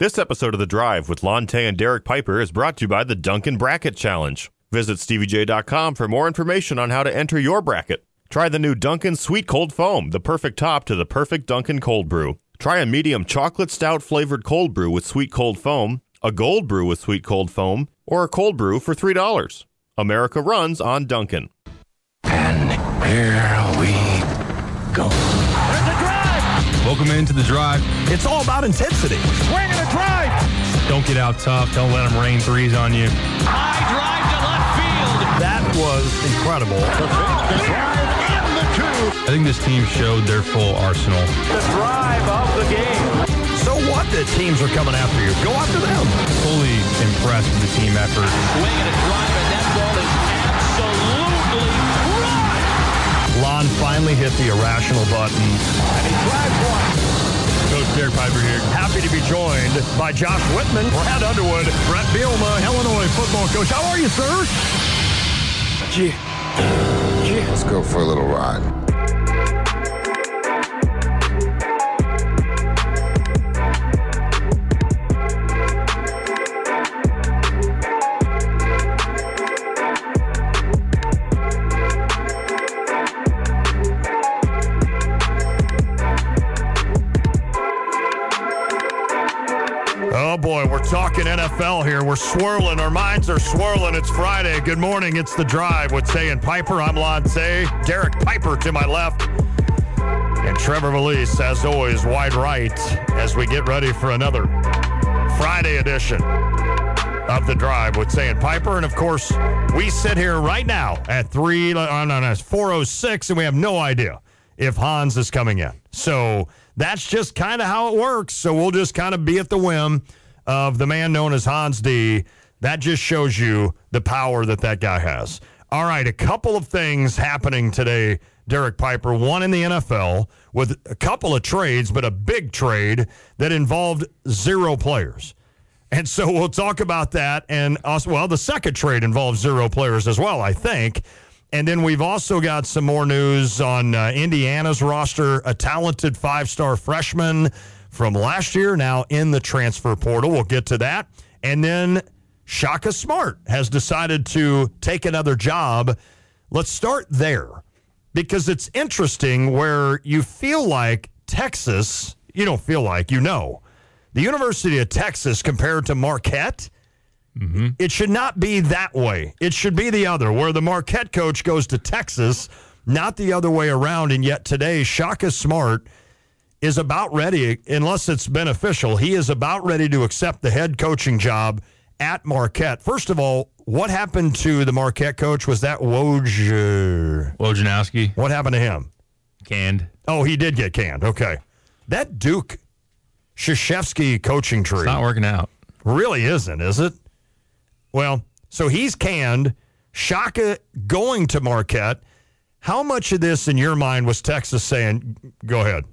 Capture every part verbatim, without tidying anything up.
This episode of The Drive with Lante and Derek Piper is brought to you by the Dunkin' Bracket Challenge. Visit Stevie J dot com for more information on how to enter your bracket. Try the new Dunkin' Sweet Cold Foam, the perfect top to the perfect Dunkin' cold brew. Try a medium chocolate stout flavored cold brew with sweet cold foam, a gold brew with sweet cold foam, or a cold brew for three dollars. America runs on Dunkin'. And here we go. There's a drive! Welcome into The Drive. It's all about intensity. Swing and a drive! Don't get out tough. Don't let them rain threes on you. High drive to left field. That was incredible. The fifth drive in the two. I think this team showed their full arsenal. The drive of the game. So what that teams are coming after you? Go after them. Fully impressed with the team effort. Swing and a drive, and that ball is absolutely right. Lon finally hit the irrational button. And he drives one. Coach Derek Piper here. Happy to be joined by Josh Whitman, Brad Underwood, Brett Bielema, Illinois football coach. How are you, sir? Gee. Gee. Let's go for a little ride. Oh, boy, we're talking N F L here. We're swirling. Our minds are swirling. It's Friday. Good morning. It's The Drive with Tay and Piper. I'm Lante. Derek Piper to my left. And Trevor Valise, as always, wide right as we get ready for another Friday edition of The Drive with Tay and Piper. And, of course, we sit here right now at three, oh, no, no, it's four oh six, and we have no idea if Hans is coming in. So that's just kind of how it works. So we'll just kind of be at the whim of the man known as Hans D. That just shows you the power that that guy has. All right, a couple of things happening today, Derek Piper. One in the N F L with a couple of trades, but a big trade that involved zero players. And so we'll talk about that. And also, well, the second trade involves zero players as well, I think. And then we've also got some more news on uh, Indiana's roster, a talented five-star freshman from last year, now in the transfer portal. We'll get to that. And then Shaka Smart has decided to take another job. Let's start there because it's interesting where you feel like Texas, you don't feel like, you know, the University of Texas compared to Marquette, mm-hmm. It should not be that way. It should be the other, where the Marquette coach goes to Texas, not the other way around. And yet today, Shaka Smart is about ready, unless it's beneficial, he is about ready to accept the head coaching job at Marquette. First of all, what happened to the Marquette coach? Was that Woj? Uh, Wojnarowski. What happened to him? Canned. Oh, he did get canned. Okay. That Duke Krzyzewski coaching tree. It's not working out. Really isn't, is it? Well, so he's canned. Shaka going to Marquette. How much of this, in your mind, was Texas saying, go ahead?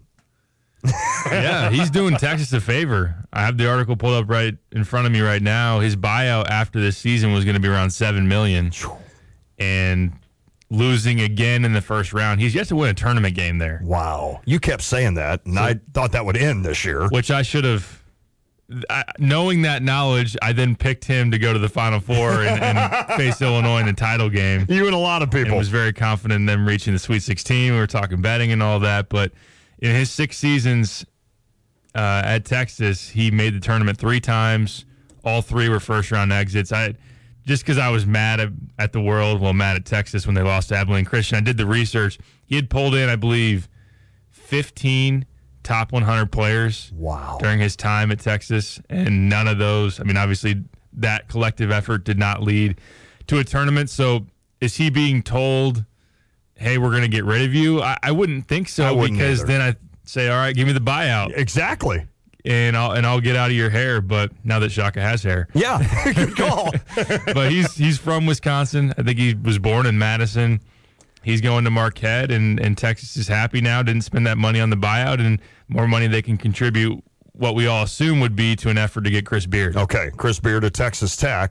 Yeah, he's doing Texas a favor. I have the article pulled up right in front of me right now. His buyout after this season was going to be around seven million dollars. And losing again in the first round. He's yet to win a tournament game there. Wow. You kept saying that, and so, I thought that would end this year. Which I should have. I, knowing that knowledge, I then picked him to go to the Final Four and, and face Illinois in the title game. You and a lot of people. I was very confident in them reaching the Sweet sixteen. We were talking betting and all that. But in his six seasons uh, at Texas, he made the tournament three times. All three were first-round exits. I Just because I was mad at, at the world, well, mad at Texas when they lost to Abilene Christian, I did the research. He had pulled in, I believe, fifteen top one hundred players wow. during his time at Texas, and none of those, I mean, obviously that collective effort did not lead to a tournament. So is he being told, hey, we're going to get rid of you? I, I wouldn't think so, wouldn't because either. then I say, all right, give me the buyout. Exactly. And I'll and I'll get out of your hair, but now that Shaka has hair. Yeah, good call. But he's he's from Wisconsin. I think he was born in Madison. He's going to Marquette, and, and Texas is happy now. Didn't spend that money on the buyout, and more money they can contribute what we all assume would be to an effort to get Chris Beard. Okay, Chris Beard at Texas Tech.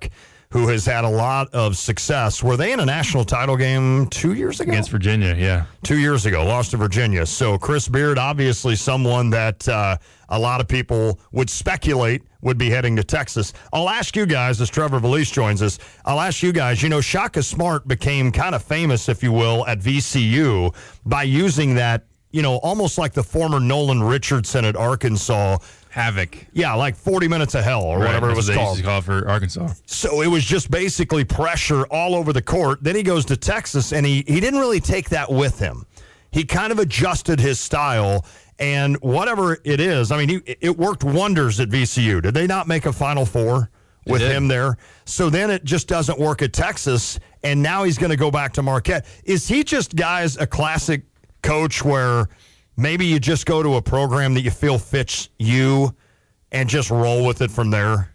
who has had a lot of success. Were they in a national title game two years ago? Against Virginia, yeah. Two years ago, lost to Virginia. So Chris Beard, obviously someone that uh, a lot of people would speculate would be heading to Texas. I'll ask you guys, as Trevor Valise joins us, I'll ask you guys, you know, Shaka Smart became kind of famous, if you will, at V C U by using that, you know, almost like the former Nolan Richardson at Arkansas. Havoc. Yeah, like forty minutes of hell or right, whatever it was they called. Used to call for Arkansas. So it was just basically pressure all over the court. Then he goes to Texas, and he, he didn't really take that with him. He kind of adjusted his style, and whatever it is, I mean, he, it worked wonders at V C U. Did they not make a Final Four with him there? So then it just doesn't work at Texas, and now he's going to go back to Marquette. Is he just, guys, a classic coach where maybe you just go to a program that you feel fits you and just roll with it from there?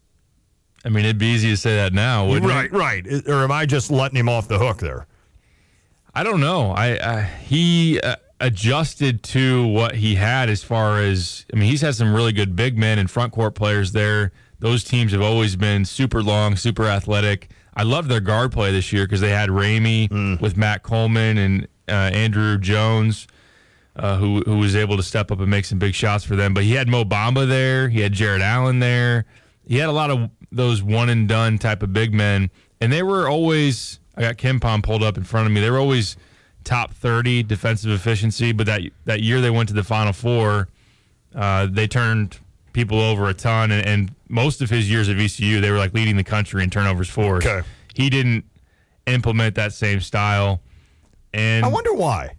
I mean, it'd be easy to say that now, wouldn't right, it? Right, right. Or am I just letting him off the hook there? I don't know. I, I he uh, adjusted to what he had as far as, I mean, he's had some really good big men and front court players there. Those teams have always been super long, super athletic. I love their guard play this year because they had Ramey mm. with Matt Coleman and uh, Andrew Jones, uh, who who was able to step up and make some big shots for them. But he had Mo Bamba there. He had Jared Allen there. He had a lot of those one-and-done type of big men. And they were always, I got KenPom pulled up in front of me, they were always top thirty defensive efficiency. But that, that year they went to the Final Four, uh, they turned people over a ton. And, and most of his years at V C U, they were like leading the country in turnovers forced. Okay. He didn't implement that same style. And I wonder why.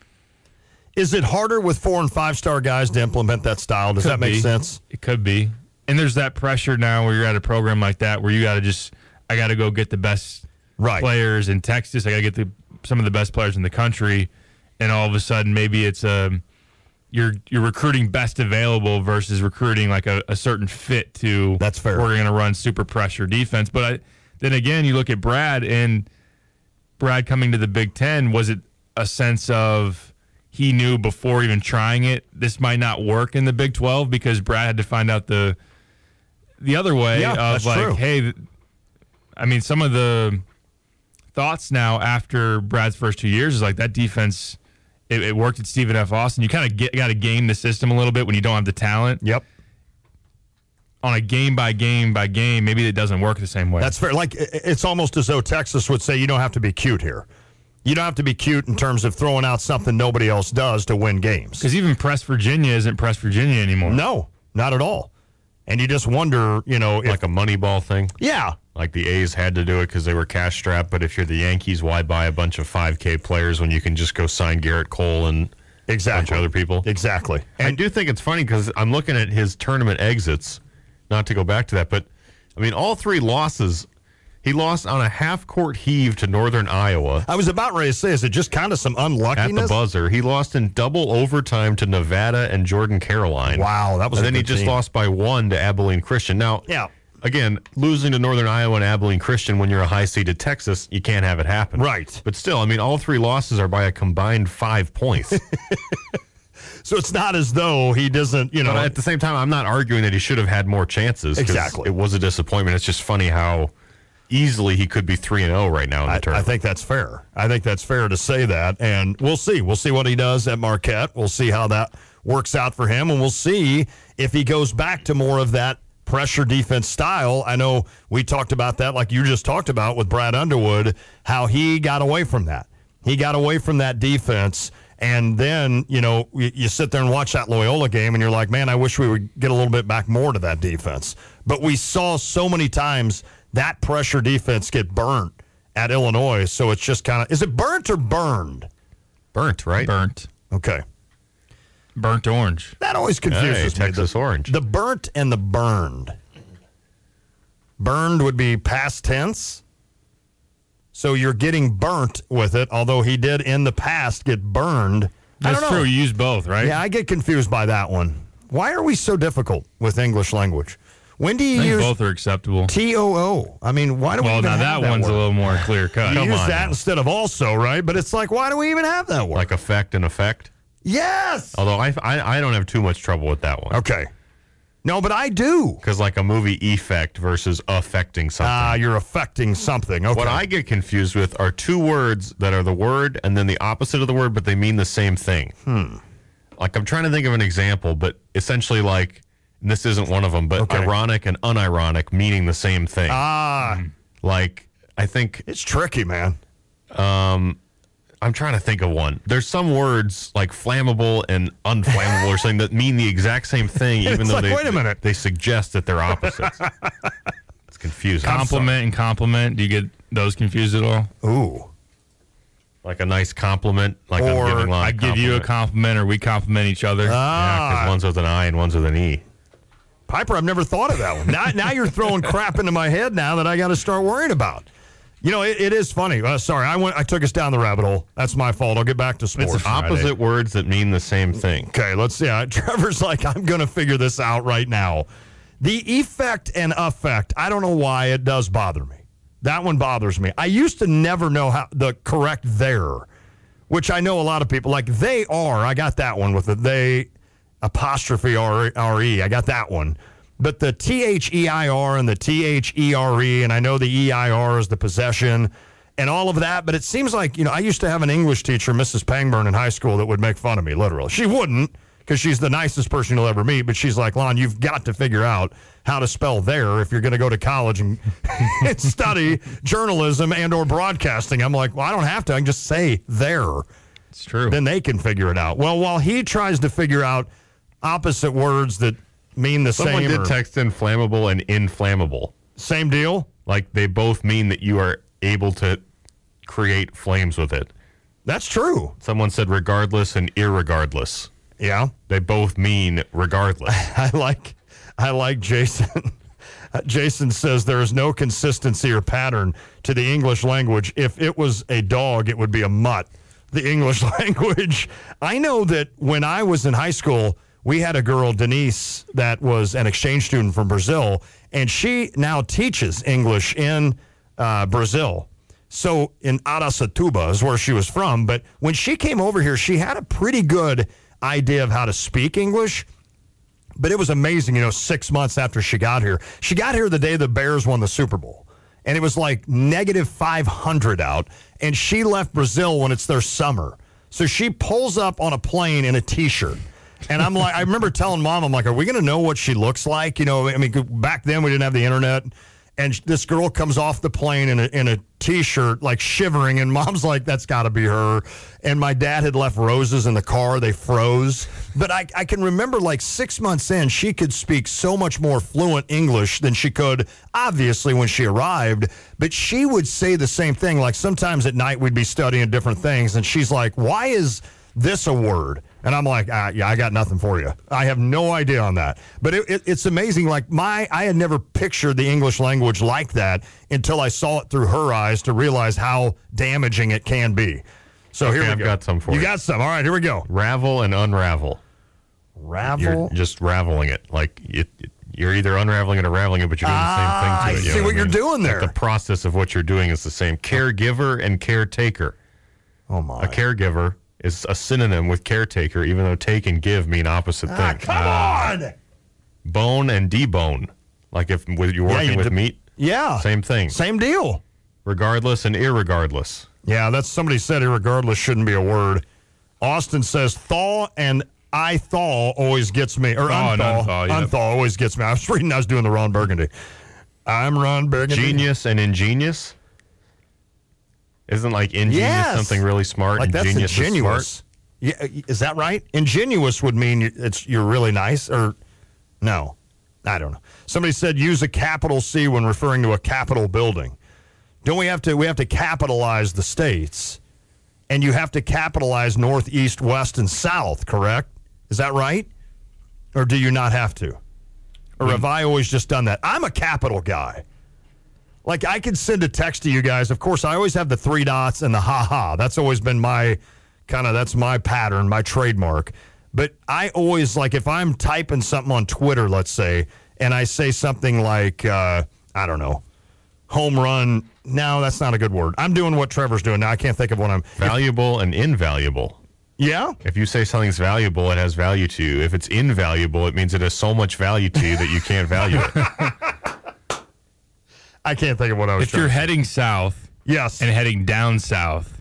Is it harder with four and five star guys to implement that style? Does that make be. sense? It could be. And there's that pressure now where you're at a program like that where you got to just, I got to go get the best right. players in Texas. I got to get the, some of the best players in the country. And all of a sudden, maybe it's a, you're you're recruiting best available versus recruiting like a, a certain fit to. That's fair. We're going to run super pressure defense. But I, then again, you look at Brad and Brad coming to the Big Ten. Was it a sense of he knew before even trying it, this might not work in the Big twelve because Brad had to find out the the other way yeah, of that's like, true. hey, I mean, some of the thoughts now after Brad's first two years is like that defense, it, it worked at Stephen F. Austin. You kind of got to game the system a little bit when you don't have the talent. Yep. On a game by game by game, maybe it doesn't work the same way. That's fair. Like, it's almost as though Texas would say you don't have to be cute here. You don't have to be cute in terms of throwing out something nobody else does to win games. Because even Press Virginia isn't Press Virginia anymore. No, not at all. And you just wonder, you know, if, like a money ball thing. Yeah. Like the A's had to do it because they were cash strapped. But if you're the Yankees, why buy a bunch of five K players when you can just go sign Garrett Cole and exactly. a bunch of other people? Exactly. And I do think it's funny because I'm looking at his tournament exits, not to go back to that, but I mean, all three losses, he lost on a half-court heave to Northern Iowa. I was about ready to say, is it just kind of some unluckiness? At the buzzer. He lost in double overtime to Nevada and Jordan Caroline. Wow, that was And a then he good just team. lost by one to Abilene Christian. Now, yeah. again, losing to Northern Iowa and Abilene Christian when you're a high-seeded Texas, you can't have it happen. Right. But still, I mean, all three losses are by a combined five points. So it's not as though he doesn't, you know. But at the same time, I'm not arguing that he should have had more chances. 'Cause Exactly. It was a disappointment. It's just funny how easily he could be three and oh right now in the I, tournament. I think that's fair. I think that's fair to say that. And we'll see. We'll see what he does at Marquette. We'll see how that works out for him. And we'll see if he goes back to more of that pressure defense style. I know we talked about that like you just talked about with Brad Underwood, how he got away from that. He got away from that defense. And then, you know, you, you sit there and watch that Loyola game and you're like, man, I wish we would get a little bit back more to that defense. But we saw so many times that pressure defense get burnt at Illinois. So it's just kind of, is it burnt or burned? Burnt, right? Burnt. Okay. Burnt orange. That always confuses Hey, me. Texas the, orange. The burnt and the burned. Burned would be past tense. So you're getting burnt with it, although he did in the past get burned. That's I don't know. true. You use both, right? Yeah, I get confused by that one. Why are we so difficult with English language? When do you I think use both are acceptable. T O O? I mean, why do we Well, even now have that, that one's word? a little more clear cut. You Come use on that now. instead of also, right? But it's like, why do we even have that word? Like effect and effect. Yes. Although I, I, I don't have too much trouble with that one. Okay. No, but I do. Because like a movie effect versus affecting something. Ah, you're affecting something. Okay. What I get confused with are two words that are the word and then the opposite of the word, but they mean the same thing. Hmm. Like I'm trying to think of an example, but essentially like, and this isn't one of them, but Okay. ironic and unironic meaning the same thing. Ah, Like, I think it's tricky, man. I'm trying to think of one. There's some words like flammable and unflammable or something that mean the exact same thing, even It's though like, they wait a minute. they suggest that they're opposites. It's confusing. Compliment and compliment. Do you get those confused at all? Ooh. Like a nice compliment, like Or I'm giving Lon I give you a compliment, or we compliment each other. Yeah, Ah, because one's with an I and one's with an E. Piper, I've never thought of that one. Now, now you're throwing crap into my head now that I got to start worrying about. You know, it, it is funny. Uh, sorry, I went. I took us down the rabbit hole. That's my fault. I'll get back to sports. It's opposite words that mean the same thing. Okay, let's see. Uh, Trevor's like, I'm going to figure this out right now. The effect and affect, I don't know why it does bother me. That one bothers me. I used to never know how the correct there, which I know a lot of people, like they are. I got that one with the they apostrophe R E. I got that one. But the T H E I R and the T H E R E, and I know the E I R is the possession and all of that, but it seems like, you know, I used to have an English teacher, Missus Pangburn, in high school that would make fun of me, literally. She wouldn't, because she's the nicest person you'll ever meet, but she's like, Lon, you've got to figure out how to spell there if you're going to go to college and, and study journalism and or broadcasting. I'm like, well, I don't have to. I can just say there. It's true. Then they can figure it out. Well, while he tries to figure out opposite words that mean the Someone same did or text in flammable and inflammable. same deal, Like they both mean that you are able to create flames with it. that's true. Someone said regardless and irregardless. Yeah. They both mean regardless. I like I like Jason. Uh, Jason says there is no consistency or pattern to the English language. If it was a dog, it would be a mutt. The English language. I know that when I was in high school, we had a girl, Denise, that was an exchange student from Brazil, and she now teaches English in uh, Brazil. So in Aracatuba is where she was from. But when she came over here, she had a pretty good idea of how to speak English. But it was amazing, you know, six months after she got here. She got here the day the Bears won the Super Bowl. And it was like negative five hundred out. And she left Brazil when it's their summer. So she pulls up on a plane in a T-shirt. And I'm like, I remember telling Mom, I'm like, are we going to know what she looks like? You know, I mean, back then we didn't have the internet. And this girl comes off the plane in a, in a T-shirt, like shivering. And Mom's like, that's got to be her. And my dad had left roses in the car. They froze. But I, I can remember like six months in, she could speak so much more fluent English than she could, obviously, when she arrived. But she would say the same thing. Like sometimes at night we'd be studying different things. And she's like, why is this a word? And I'm like, ah, yeah, I got nothing for you. I have no idea on that. But it, it, it's amazing. Like my, I had never pictured the English language like that until I saw it through her eyes to realize how damaging it can be. So Okay, here we I've go. got some for you. you. You got some. All right, here we go. Ravel and unravel. Ravel. You're just raveling it. Like it, it- you're either unraveling it or raveling it, but you're doing Ah, the same thing to I it. you see know what I you're mean? doing Like there. the process of what you're doing is the same. Caregiver and caretaker. Oh my. A caregiver is a synonym with caretaker, even though take and give mean opposite Ah, things. come on. Bone and debone. Like if with, you're Yeah, working you with de- meat, Yeah. same thing. Same deal. Regardless and irregardless. Yeah, that's somebody said irregardless shouldn't be a word. Austin says thaw and I thaw always gets me. Or Thaw and unthaw. unthaw, yep. Unthaw always gets me. I was reading I was doing the Ron Burgundy. I'm Ron Burgundy. Genius and ingenious. Isn't like ingenious Yes. something really smart? Like that's ingenious is ingenuous. smart? Yeah, is that right? Ingenuous would mean you- it's you're really nice, or no? I don't know. Somebody said use a capital C when referring to a Capitol building. Don't we have to? We have to capitalize the states, and you have to capitalize north, east, west, and south. Correct? Is that right? Or do you not have to? Or have I always just done that? I'm a capital guy. Like, I could send a text to you guys. Of course, I always have the three dots and the ha-ha. That's always been my kind of, that's my pattern, my trademark. But I always, like, if I'm typing something on Twitter, let's say, and I say something like, uh, I don't know, home run. No, that's not a good word. I'm doing what Trevor's doing now. I can't think of what I'm. Valuable and invaluable. Yeah? If you say something's valuable, it has value to you. If it's invaluable, it means it has so much value to you that you can't value it. I can't think of what I was If you're trying to heading south Yes. and heading down south,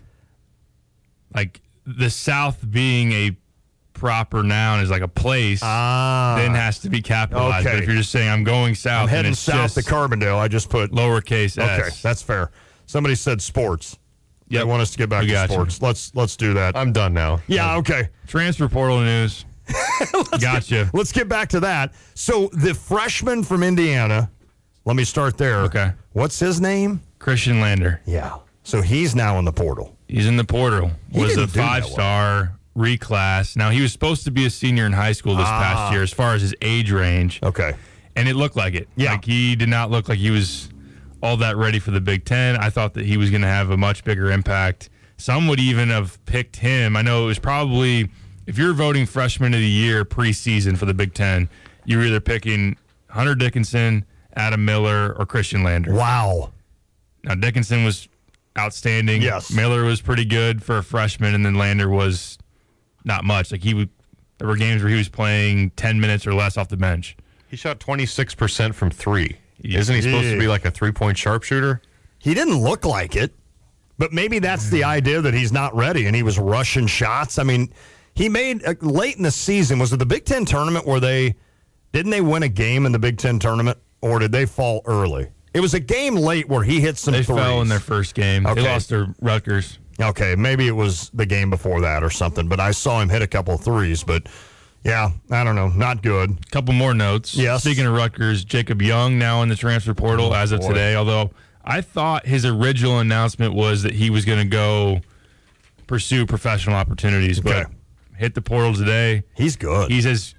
like the south being a proper noun is like a place, Ah. then has to be capitalized. Okay. But if you're just saying I'm going south, I'm heading and it's south just to Carbondale. I just put lowercase Okay, s. that's fair. Somebody said sports. They Yep. want us to get back We to got you. sports. Let's let's do that. I'm done now. yeah, okay. Transfer portal news. Gotcha. Let's get back to that. So the freshman from Indiana, let me start there. Okay. What's his name? Christian Lander. Yeah. So he's now in the portal. He's in the portal. He Was didn't a do that well. five-star reclass. Now, he was supposed to be a senior in high school this Ah. past year as far as his age range, Okay. and it looked like it. Yeah. Like, he did not look like he was all that ready for the Big Ten. I thought that he was going to have a much bigger impact. Some would even have picked him. I know it was probably, if you're voting freshman of the year preseason for the Big Ten, you were either picking Hunter Dickinson, Adam Miller, or Christian Lander. Wow. Now, Dickinson was outstanding. Yes. Miller was pretty good for a freshman, and then Lander was not much. Like, he would, there were games where he was playing ten minutes or less off the bench. He shot twenty-six percent from three. Isn't he supposed Yeah. to be like a three-point sharpshooter? He didn't look like it, but maybe that's the idea that he's not ready and he was rushing shots. I mean, he made uh, late in the season. Was it the Big Ten tournament where they didn't they win a game in the Big Ten tournament, or did they fall early? It was a game late where he hit some They threes. fell in their first game. Okay. They lost to Rutgers. Okay, maybe it was the game before that or something, but I saw him hit a couple of threes. But yeah, I don't know, not good. Couple more notes. Yes. Speaking of Rutgers, Jacob Young now in the transfer portal Oh, as of boy. today, although I thought his original announcement was that he was going to go pursue professional opportunities, Okay. but hit the portal today. He's good. He's as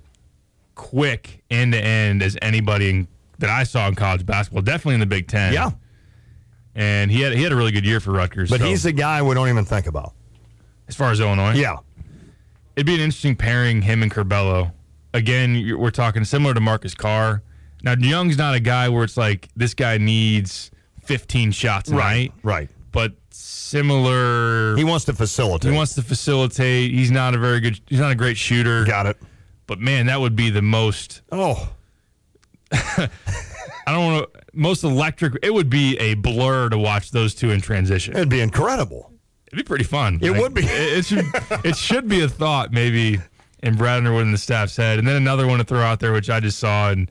quick end to end as anybody in, that I saw in college basketball. Definitely in the Big Ten. yeah, and he had he had a really good year for Rutgers. but so, he's the guy we don't even think about. as far as Illinois. Yeah, It'd be an interesting pairing, him and Curbelo. Again, you're- we're talking similar to Marcus Carr. Now, Young's not a guy where it's like this guy needs fifteen shots a right, night, right. but similar. He He, wants to facilitate. wants to facilitate. He's not a very good. He's not a great shooter. Got it. But man, that would be the most. Oh, I don't want to. Most electric. It would be a blur to watch those two in transition. it'd be incredible. It'd be pretty fun. It would be. It, it should. It should be a thought maybe in Brad Underwood and the staff's head, and then another one to throw out there, which I just saw, and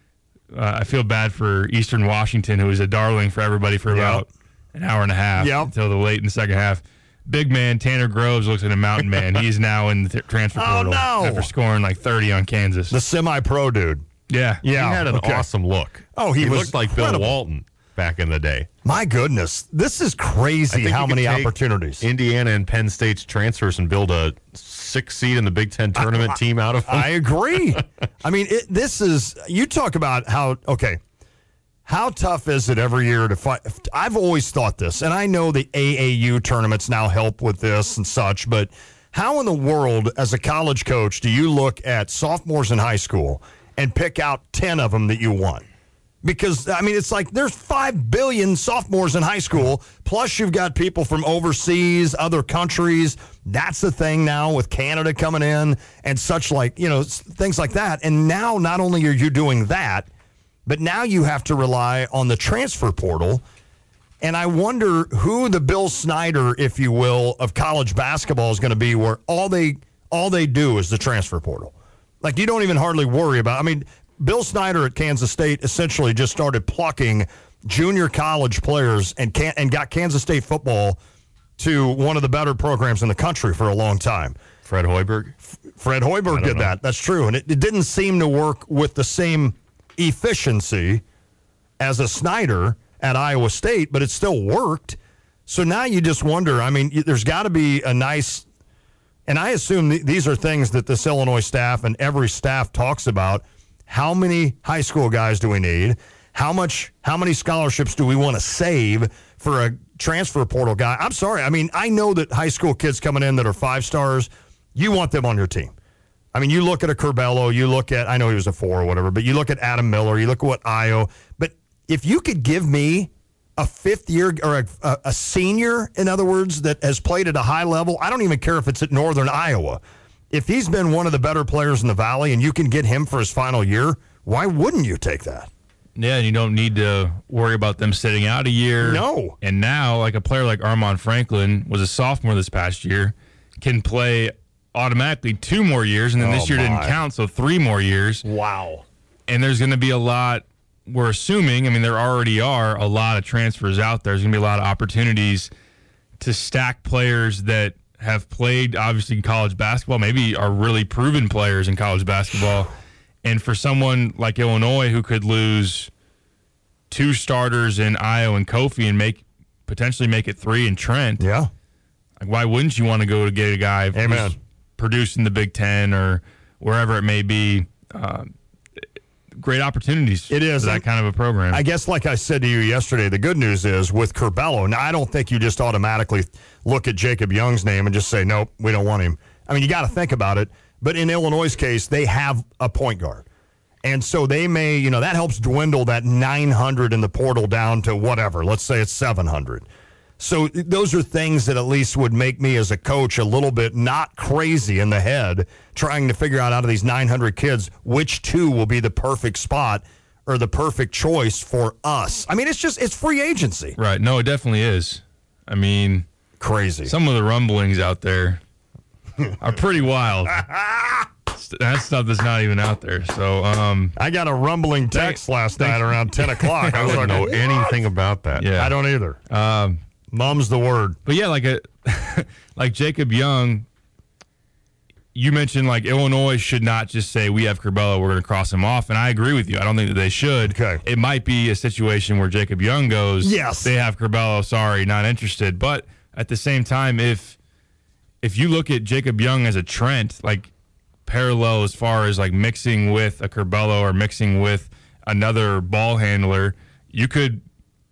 uh, I feel bad for Eastern Washington, who was a darling for everybody for about an hour and a half Yep. until the late in the second half. Big man Tanner Groves looks like a mountain man. He's now in the th- transfer Oh, portal no. after scoring like thirty on Kansas. The semi-pro dude. yeah, Yeah, He had an okay. awesome look. Oh, he was looked like incredible. Bill Walton back in the day. My goodness, this is I crazy. think How you could many take opportunities? Indiana and Penn State's transfers and build a six seed in the Big Ten tournament team out of them. I agree. I mean, it, this is, you talk about how, okay, how tough is it every year to fight? I've always thought this, and I know the A A U tournaments now help with this and such, but how in the world, as a college coach, do you look at sophomores in high school and pick out ten of them that you want? Because, I mean, it's like there's five billion sophomores in high school, plus you've got people from overseas, other countries. That's the thing now with Canada coming in and such, like, you know, s- things like that. And now not only are you doing that, but now you have to rely on the transfer portal. And I wonder who the Bill Snyder, if you will, of college basketball is going to be, where all they all they do is the transfer portal. Like, you don't even hardly worry about, I mean, Bill Snyder at Kansas State essentially just started plucking junior college players and can, and got Kansas State football to one of the better programs in the country for a long time. Fred Hoiberg. Fred Hoiberg did know. that. That's true. And it, it didn't seem to work with the same efficiency as a Snyder at Iowa State, but it still worked. So now you just wonder, I mean, y- there's got to be a nice, and I assume th- these are things that this Illinois staff and every staff talks about. How many high school guys do we need? How much? How many scholarships do we want to save for a transfer portal guy? I'm sorry. I mean, I know that high school kids coming in that are five stars, you want them on your team. I mean, you look at a Curbelo, you look at, I know he was a four or whatever, but you look at Adam Miller, you look at what Io. But if you could give me a fifth year or a, a, a senior, in other words, that has played at a high level. I don't even care if it's at Northern Iowa. If he's been one of the better players in the Valley and you can get him for his final year, why wouldn't you take that? Yeah, and you don't need to worry about them sitting out a year. No. And now, like a player like Armand Franklin was a sophomore this past year, can play automatically two more years, and then Oh, this year my. didn't count, so three more years. Wow. And there's going to be a lot, we're assuming, I mean, there already are a lot of transfers out there. There's going to be a lot of opportunities to stack players that have played, obviously, in college basketball, maybe are really proven players in college basketball. And for someone like Illinois who could lose two starters in Io and Kofi and make potentially make it three in Trent, Yeah. like why wouldn't you want to go to get a guy Amen. who's produced in the Big Ten or wherever it may be? Uh, great opportunities. It is. for that kind of a program. I guess, like I said to you yesterday, the good news is with Curbelo, now I don't think you just automatically look at Jacob Young's name and just say, nope, we don't want him. I mean, you got to think about it. But in Illinois' case, they have a point guard. And so they may, you know, that helps dwindle that nine hundred in the portal down to whatever. Let's say it's seven hundred. So those are things that at least would make me as a coach a little bit not crazy in the head, trying to figure out out of these nine hundred kids, which two will be the perfect spot or the perfect choice for us. I mean, it's just, it's free agency. right. No, it definitely is. I mean, Crazy. some of the rumblings out there are pretty wild. That's stuff that's not even out there. So, um, I got a rumbling text last night around ten o'clock. I was I like, don't know anything about that. yeah. I don't either. Um, Mum's the word. But yeah, like a like Jacob Young, you mentioned like Illinois should not just say we have Curbelo, we're going to cross him off, and I agree with you. I don't think that they should. Okay. It might be a situation where Jacob Young goes, Yes. they have Curbelo, sorry, not interested. But at the same time, if if you look at Jacob Young as a Trent, like parallel as far as like mixing with a Curbelo or mixing with another ball handler, you could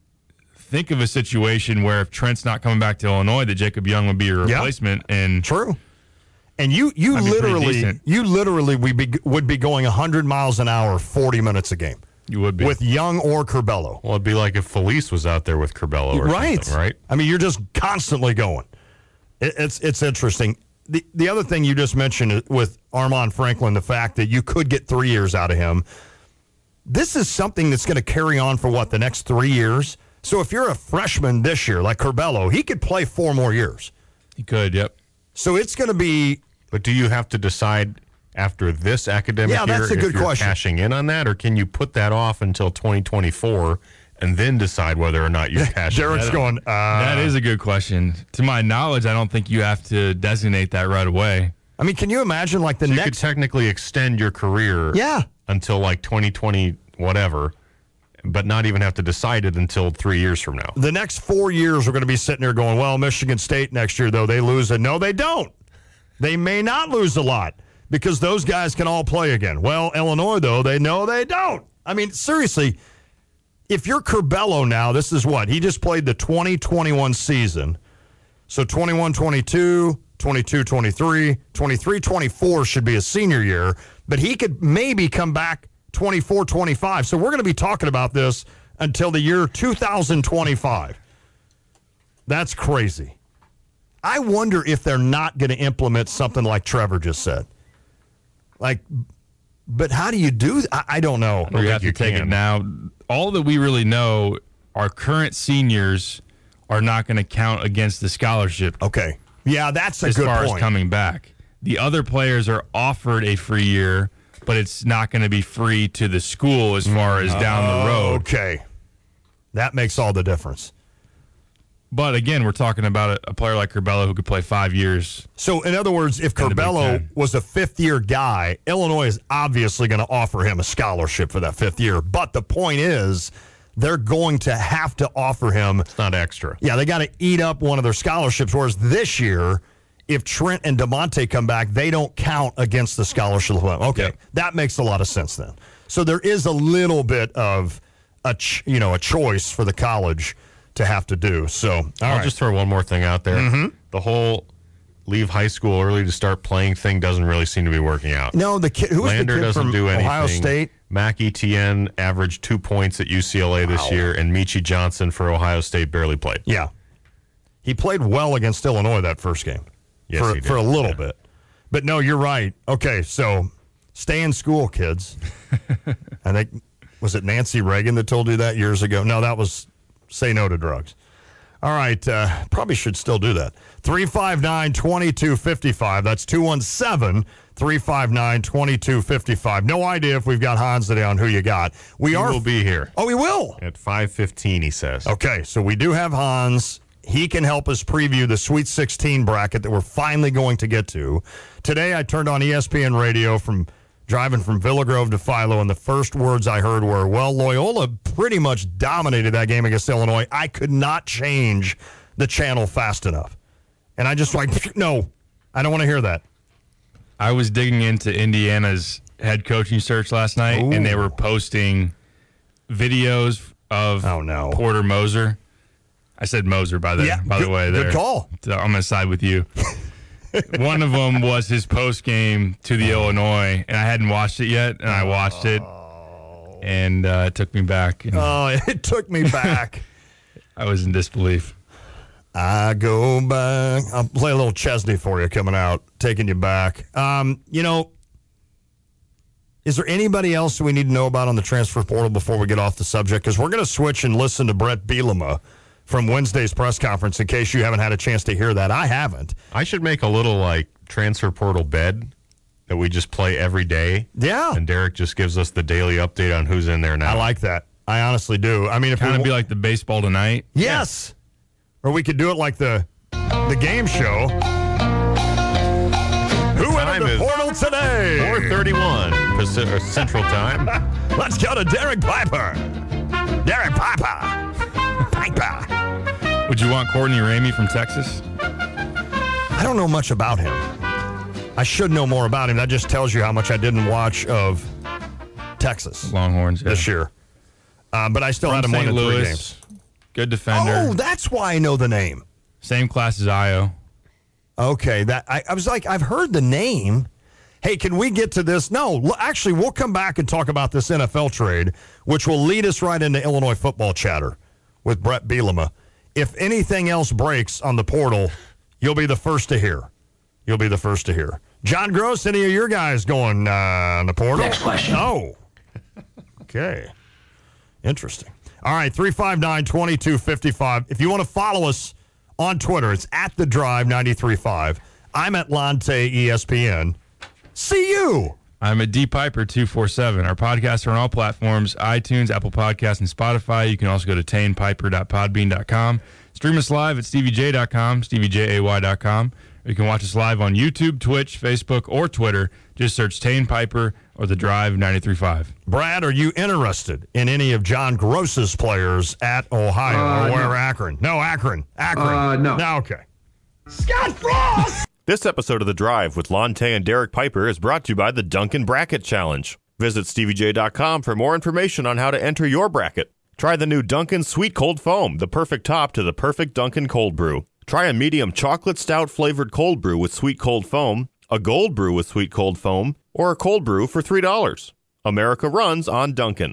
think of a situation where if Trent's not coming back to Illinois, that Jacob Young would be your Yeah. replacement. And True. And you you I'd be pretty literally decent. you literally we be, would be going one hundred miles an hour forty minutes a game you would be. with Young or Curbelo. Well, it'd be like if Felice was out there with Curbelo or Right. something, right? I mean, you're just constantly going. It, it's it's interesting. The the other thing you just mentioned with Armand Franklin, the fact that you could get three years out of him. This is something that's going to carry on for what, the next three years? So if you're a freshman this year, like Curbelo, he could play four more years. He could, yep. So it's going to be. But do you have to decide after this academic Yeah, year that's a if good you're question. cashing in on that, or can you put that off until twenty twenty-four and then decide whether or not you cash in? Derek's going, uh, That is a good question. To my knowledge, I don't think you have to designate that right away. I mean, can you imagine like the So you could next. technically extend your career Yeah. until like twenty twenty whatever, but not even have to decide it until three years from now. The next four years, we're going to be sitting here going, well, Michigan State next year, though, they lose it. No, they don't. They may not lose a lot because those guys can all play again. Well, Illinois, though, they know they don't. I mean, seriously, if you're Curbelo now, this is what? He just played the twenty twenty-one season. So twenty-one twenty-two, twenty-two twenty-three, twenty-three twenty-four should be a senior year, but he could maybe come back twenty-four twenty-five. So we're going to be talking about this until the year two thousand twenty-five. That's crazy. I wonder if they're not going to implement something like Trevor just said. Like, but how do you do that? I, I don't know. Or you think have to you take it can. now. All that we really know, our current seniors are not going to count against the scholarship Okay. Yeah, that's a as good far point. as coming back. The other players are offered a free year, but it's not going to be free to the school as far as down the road. Okay. That makes all the difference. But again, we're talking about a, a player like Curbelo who could play five years. So, in other words, if In the Big Curbelo Ten. was a fifth-year guy, Illinois is obviously going to offer him a scholarship for that fifth year. But the point is, they're going to have to offer him. It's not extra. Yeah, they got to eat up one of their scholarships. Whereas this year, if Trent and DeMonte come back, they don't count against the scholarship. Okay, Yep. that makes a lot of sense then. So there is a little bit of a ch- you know a choice for the college to have to do. So all I'll right. just throw one more thing out there. Mm-hmm. The whole leave high school early to start playing thing doesn't really seem to be working out. no, the kid who was Lander the kid doesn't from do anything. Ohio State. Mac Etienne averaged two points at U C L A this Wow. year, and Michi Johnson for Ohio State barely played. Yeah. He played well against Illinois that first game. Yes, for, he did. for a little Yeah. bit. But no, you're right. Okay, so stay in school, kids. I think, was it Nancy Reagan that told you that years ago? No, that was say no to drugs. All right, uh, probably should still do that. three five nine, two two five five. That's two one seven, three five nine, two two five five. No idea if we've got Hans today on who you got. We He are. will be here Oh, we will. at five fifteen, he says. Okay, so we do have Hans. He can help us preview the Sweet sixteen bracket that we're finally going to get to. Today I turned on E S P N radio from driving from Villa Grove to Philo, and the first words I heard were, well, Loyola pretty much dominated that game against Illinois. I could not change the channel fast enough. And I just like, no, I don't want to hear that. I was digging into Indiana's head coaching search last night, Ooh. and they were posting videos of Oh, no. Porter Moser. I said Moser, by the Yeah, by good- the way. good There, call. So I'm gonna side with you. One of them was his post game to the Illinois, and I hadn't watched it yet, and I watched it, and uh, it took me back, and Oh, it took me back. I was in disbelief. I go back. I'll play a little Chesney for you coming out, taking you back. Um, you know, is there anybody else we need to know about on the transfer portal before we get off the subject? Because we're going to switch and listen to Brett Bielema from Wednesday's press conference in case you haven't had a chance to hear that. I haven't. I should make a little, like, transfer portal bed that we just play every day. Yeah. And Derek just gives us the daily update on who's in there now. I like that. I honestly do. I mean, if Kind we of be like the baseball tonight. Yes. Or we could do it like the the game show. Who Time entered the is portal today? four thirty-one Pacific, or Central Time. Let's go to Derek Piper. Derek Piper. Piper. Would you want Courtney Ramey from Texas? I don't know much about him. I should know more about him. That just tells you how much I didn't watch of Texas Longhorns, yeah. this year. Uh, but I still From had him Saint winning three Louis. games. Good defender. Oh, that's why I know the name. Same class as Io. Okay, that I, I was like, I've heard the name. Hey, can we get to this? No, l- actually, we'll come back and talk about this N F L trade, which will lead us right into Illinois football chatter with Brett Bielema. If anything else breaks on the portal, you'll be the first to hear. You'll be the first to hear. John Gross, any of your guys going uh, on the portal? Next question. No. Okay. Interesting. All right, three five nine, two two five five. If you want to follow us on Twitter, it's at The Drive ninety-three point five. I'm at Lante E S P N. See you. I'm at D Piper two four seven. Our podcasts are on all platforms, iTunes, Apple Podcasts, and Spotify. You can also go to tane piper dot podbean dot com. Stream us live at stevie j dot com, stevie jay dot com. Or you can watch us live on YouTube, Twitch, Facebook, or Twitter. Just search Tane Piper or The Drive ninety-three point five. Brad, are you interested in any of John Gross's players at Ohio Uh, or where no. Akron? No, Akron. Akron. Uh, no. No, okay. Scott Frost! This episode of The Drive with Lante and Derek Piper is brought to you by the Dunkin' Bracket Challenge. Visit stevie j dot com for more information on how to enter your bracket. Try the new Dunkin' Sweet Cold Foam, the perfect top to the perfect Dunkin' cold brew. Try a medium chocolate stout flavored cold brew with sweet cold foam, a gold brew with sweet cold foam, or a cold brew for three dollars. America runs on Dunkin'.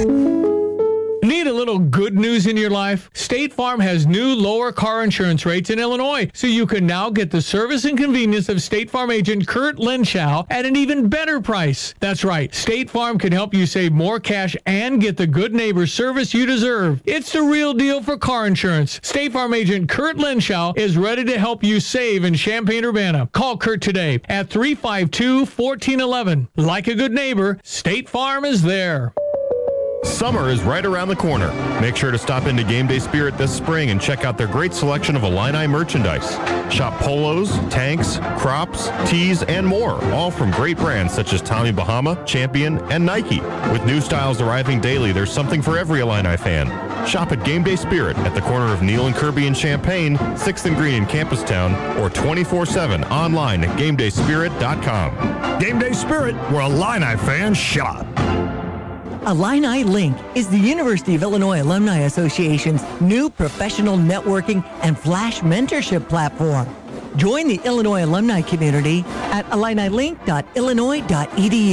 Need a little good news in your life? State Farm has new lower car insurance rates in Illinois, so you can now get the service and convenience of State Farm agent Kurt Lenschow at an even better price. That's right, State Farm can help you save more cash and get the good neighbor service you deserve. It's the real deal for car insurance. State Farm agent Kurt Lenschow is ready to help you save in Champaign-Urbana. Call Kurt today at three five two, one four one one. Like a good neighbor, State Farm is there. Summer is right around the corner. Make sure to stop into Game Day Spirit this spring and check out their great selection of Illini merchandise. Shop polos, tanks, crops, tees, and more, all from great brands such as Tommy Bahama, Champion, and Nike. With new styles arriving daily, there's something for every Illini fan. Shop at Game Day Spirit at the corner of Neal and Kirby in Champaign, sixth and Green in Campustown, or twenty-four seven online at game day spirit dot com. Game Day Spirit, where Illini fans shop. Illini Link is the University of Illinois Alumni Association's new professional networking and flash mentorship platform. Join the Illinois alumni community at illini link dot illinois dot e d u.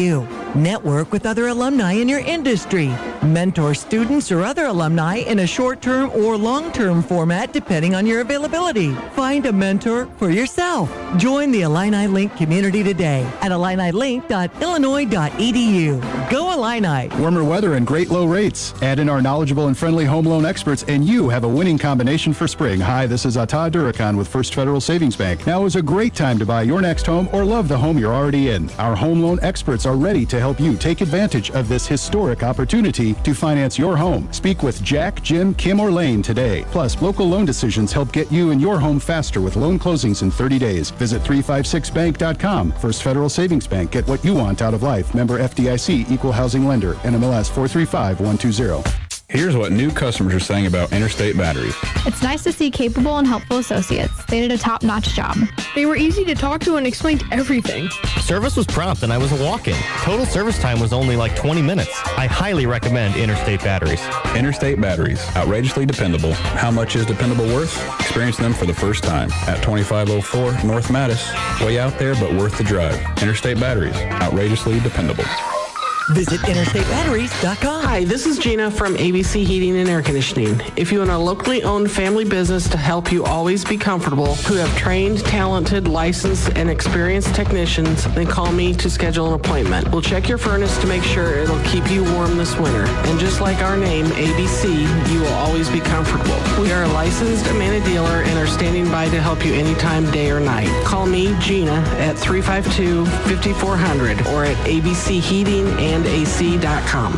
Network with other alumni in your industry. Mentor students or other alumni in a short-term or long-term format depending on your availability. Find a mentor for yourself. Join the Illini Link community today at illini link dot illinois dot e d u. Go Illini! Warmer weather and great low rates. Add in our knowledgeable and friendly home loan experts and you have a winning combination for spring. Hi, this is Ata Durakan with First Federal Savings Bank. Now is a great time to buy your next home or love the home you're already in. Our home loan experts are ready to help you take advantage of this historic opportunity to finance your home. Speak with Jack, Jim, Kim, or Lane today. Plus, local loan decisions help get you and your home faster with loan closings in thirty days. Visit three five six bank dot com. First Federal Savings Bank. Get what you want out of life. Member F D I C, Equal Housing Lender. N M L S four three five one two zero. Here's what new customers are saying about Interstate Batteries. It's nice to see capable and helpful associates. They did a top-notch job. They were easy to talk to and explained everything. Service was prompt and I was a walk-in. Total service time was only like twenty minutes. I highly recommend Interstate Batteries. Interstate Batteries. Outrageously dependable. How much is dependable worth? Experience them for the first time at twenty-five oh four North Mattis. Way out there, but worth the drive. Interstate Batteries. Outrageously dependable. Visit interstate batteries dot com. Hi, this is Gina from A B C Heating and Air Conditioning. If you want a locally owned family business to help you always be comfortable, who have trained, talented, licensed, and experienced technicians, then call me to schedule an appointment. We'll check your furnace to make sure it'll keep you warm this winter. And just like our name, A B C, you will always be comfortable. We are a licensed Amana dealer and are standing by to help you anytime, day or night. Call me, Gina, at three five two, five four zero zero or at A B C Heating and A C dot com.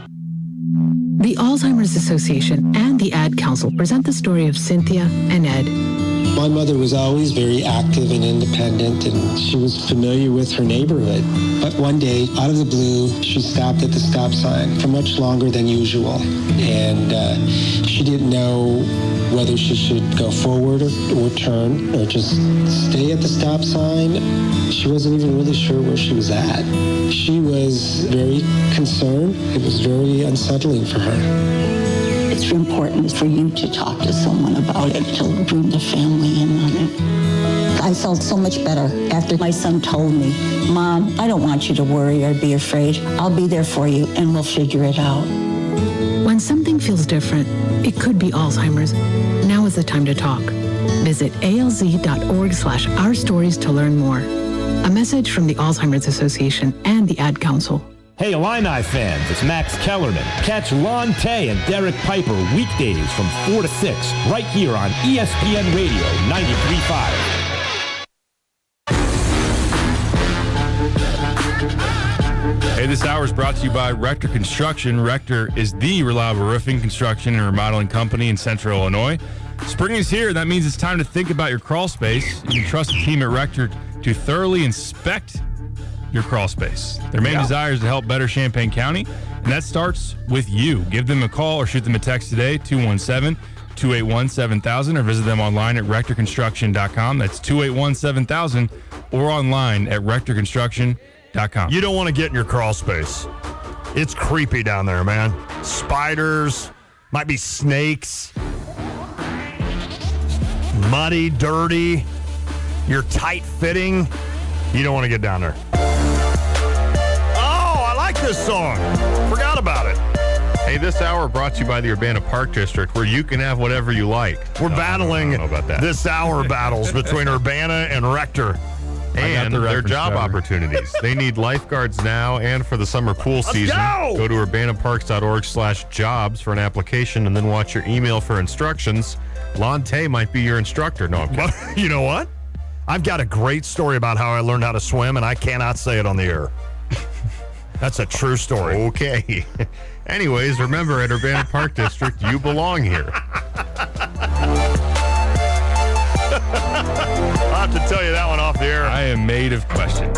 The Alzheimer's Association and the Ad Council present the story of Cynthia and Ed. My mother was always very active and independent, and she was familiar with her neighborhood. But one day, out of the blue, she stopped at the stop sign for much longer than usual. And uh, she didn't know whether she should go forward or, or turn or just stay at the stop sign. She wasn't even really sure where she was at. She was very concerned. It was very unsettling for her. It's important for you to talk to someone about it, to bring the family in on it. I felt so much better after my son told me, Mom, I don't want you to worry or be afraid. I'll be there for you and we'll figure it out. When something feels different, it could be Alzheimer's. Now is the time to talk. Visit A L Z dot org slash our stories to learn more. A message from the Alzheimer's Association and the Ad Council. Hey, Illini fans, it's Max Kellerman. Catch Lon Tay and Derek Piper weekdays from four to six right here on E S P N Radio ninety-three point five. Hey, this hour is brought to you by Rector Construction. Rector is the reliable roofing, construction, and remodeling company in Central Illinois. Spring is here. That means it's time to think about your crawl space. You can trust the team at Rector to thoroughly inspect your crawl space. Their main yeah. desire is to help better Champaign County, and that starts with you. Give them a call or shoot them a text today, two one seven, two eight one, seven thousand, or visit them online at rector construction dot com. That's two eight one, seven thousand, or online at rector construction dot com. You don't want to get in your crawl space. It's creepy down there, man. Spiders, might be snakes, muddy, dirty, you're tight-fitting. You don't want to get down there. This song. Forgot about it. Hey, this hour brought to you by the Urbana Park District, where you can have whatever you like. We're no, battling I don't know about that. this hour battles between Urbana and Rector. And the their job covered. opportunities. They need lifeguards now and for the summer pool Let's season. Go! go to urbana parks dot org slash jobs for an application and then watch your email for instructions. Lon Tay might be your instructor. No, I'm kidding. But you know what? I've got a great story about how I learned how to swim, and I cannot say it on the air. That's a true story. Okay. Anyways, remember, at Urbana Park District, you belong here. I'll have to tell you that one off the air. I am made of questions.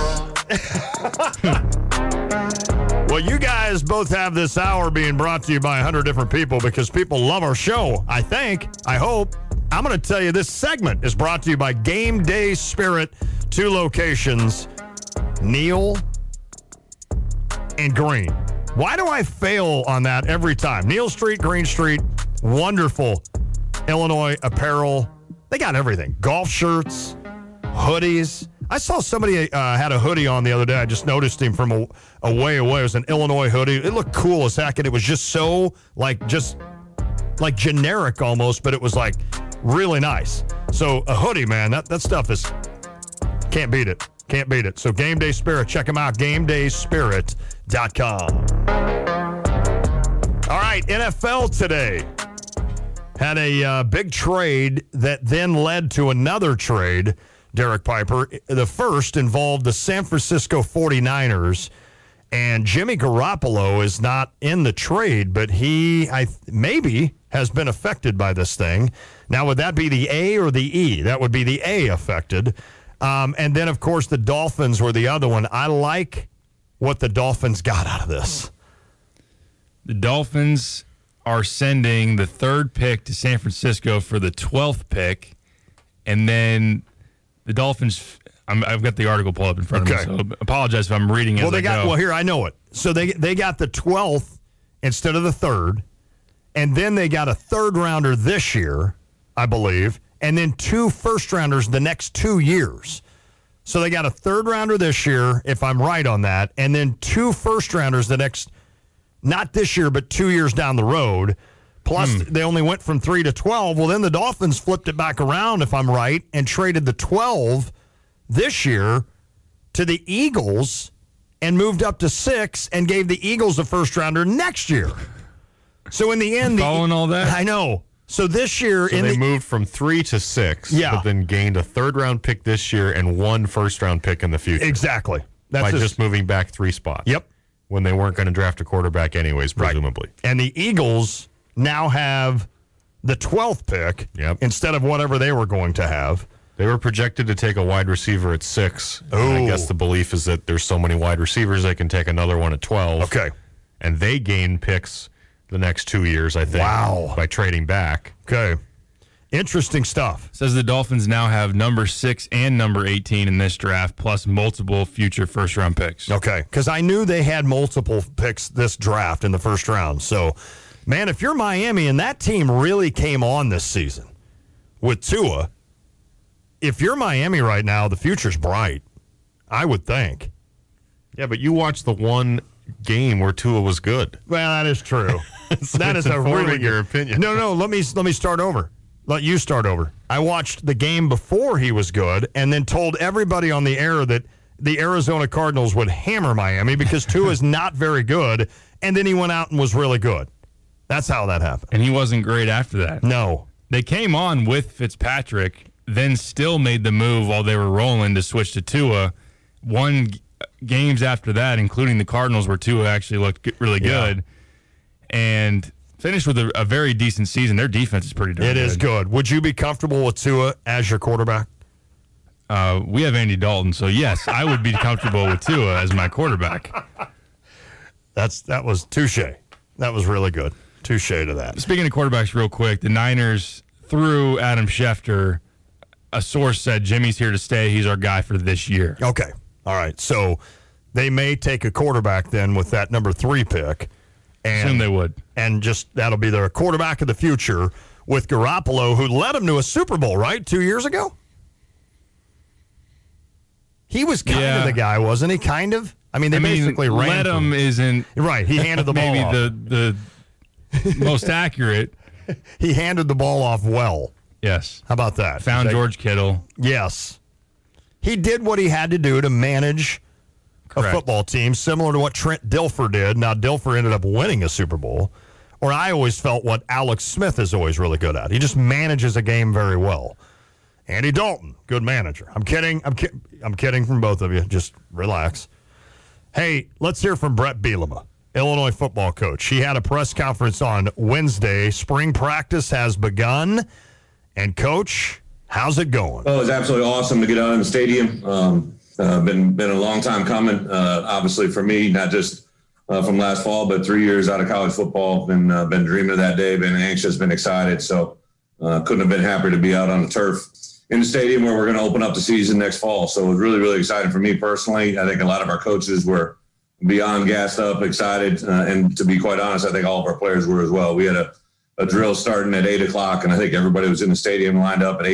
Well, you guys both have this hour being brought to you by a hundred different people because people love our show, I think, I hope. I'm going to tell you this segment is brought to you by Game Day Spirit, two locations, Neal and Green. Why do I fail on that every time? Neal Street, Green Street, wonderful Illinois apparel. They got everything. Golf shirts, hoodies. I saw somebody uh, had a hoodie on the other day. I just noticed him from a, a way away. It was an Illinois hoodie. It looked cool as heck, and it was just so, like, just, like, generic almost, but it was, like, really nice. So a hoodie, man, that, that stuff is, can't beat it. Can't beat it. So Game Day Spirit, check them out, game day spirit dot com. All right, N F L today had a uh, big trade that then led to another trade, Derek Piper. The first involved the San Francisco forty-niners, and Jimmy Garoppolo is not in the trade, but he I maybe has been affected by this thing. Now, would that be the A or the E? That would be the A affected. Um, and then, of course, the Dolphins were the other one. I like what the Dolphins got out of this. The Dolphins are sending the third pick to San Francisco for the twelfth pick, and then the Dolphins. I'm, I've got the article pulled up in front okay. of me, so apologize if I'm reading it. Well, as they I got. go. Well, here I know it. So they they got the twelfth instead of the third, and then they got a third rounder this year, I believe, and then two first rounders the next two years. So they got a third rounder this year, if I'm right on that, and then two first rounders the next, not this year, but two years down the road. Plus, hmm. they only went from three to twelve. Well, then the Dolphins flipped it back around, if I'm right, and traded the twelve this year to the Eagles and moved up to six and gave the Eagles a first rounder next year. So in the end, following the, all that, I know. So this year, so in they the, moved from three to six, yeah. but then gained a third round pick this year and one first round pick in the future. Exactly. That's by just, just moving back three spots. Yep. When they weren't going to draft a quarterback anyways, presumably. Right. And the Eagles now have the twelfth pick yep. instead of whatever they were going to have. They were projected to take a wide receiver at six. And I guess the belief is that there's so many wide receivers they can take another one at twelve. Okay. And they gain picks the next two years, I think. Wow. By trading back. Okay. Interesting stuff. Says the Dolphins now have number six and number eighteen in this draft, plus multiple future first-round picks. Okay, because I knew they had multiple picks this draft in the first round. So, man, if you're Miami and that team really came on this season with Tua, if you're Miami right now, the future's bright, I would think. Yeah, but you watched the one game where Tua was good. Well, that is true. so that is a really your opinion. No, no, let me let me start over. Let you start over. I watched the game before he was good and then told everybody on the air that the Arizona Cardinals would hammer Miami because Tua is not very good, and then he went out and was really good. That's how that happened. And he wasn't great after that. No. They came on with Fitzpatrick, then still made the move while they were rolling to switch to Tua. Won g- games after that, including the Cardinals, where Tua actually looked really good. Yeah. And finished with a, a very decent season. Their defense is pretty darn good. It is good. Would you be comfortable with Tua as your quarterback? Uh, we have Andy Dalton, so yes, I would be comfortable with Tua as my quarterback. That's That was touche. That was really good. Touche to that. Speaking of quarterbacks real quick, the Niners threw Adam Schefter. A source said Jimmy's here to stay. He's our guy for this year. Okay. All right. So they may take a quarterback then with that number three pick. And, Assume they would. And just that'll be their quarterback of the future with Garoppolo, who led them to a Super Bowl, right, two years ago? He was kind yeah. of the guy, wasn't he? Kind of? I mean, they I mean, basically ran led him isn't... Right, he handed the ball maybe off. the, the most accurate. He handed the ball off well. Yes. How about that? Found that, George Kittle. Yes. He did what he had to do to manage Correct. a football team, similar to what Trent Dilfer did. Now, Dilfer ended up winning a Super Bowl. Or I always felt what Alex Smith is always really good at. He just manages a game very well. Andy Dalton, good manager. I'm kidding. I'm, ki- I'm kidding from both of you. Just relax. Hey, let's hear from Brett Bielema, Illinois football coach. He had a press conference on Wednesday. Spring practice has begun. And, Coach, how's it going? Well, it was absolutely awesome to get out in the stadium. Um, uh, been been a long time coming, uh, obviously, for me, not just uh, from last fall, but three years out of college football. Been, uh, been dreaming of that day, been anxious, been excited. So uh, couldn't have been happier to be out on the turf in the stadium where we're going to open up the season next fall. So it was really, really exciting for me personally. I think a lot of our coaches were beyond gassed up, excited. Uh, and to be quite honest, I think all of our players were as well. We had a, a drill starting at eight o'clock, and I think everybody was in the stadium lined up at eight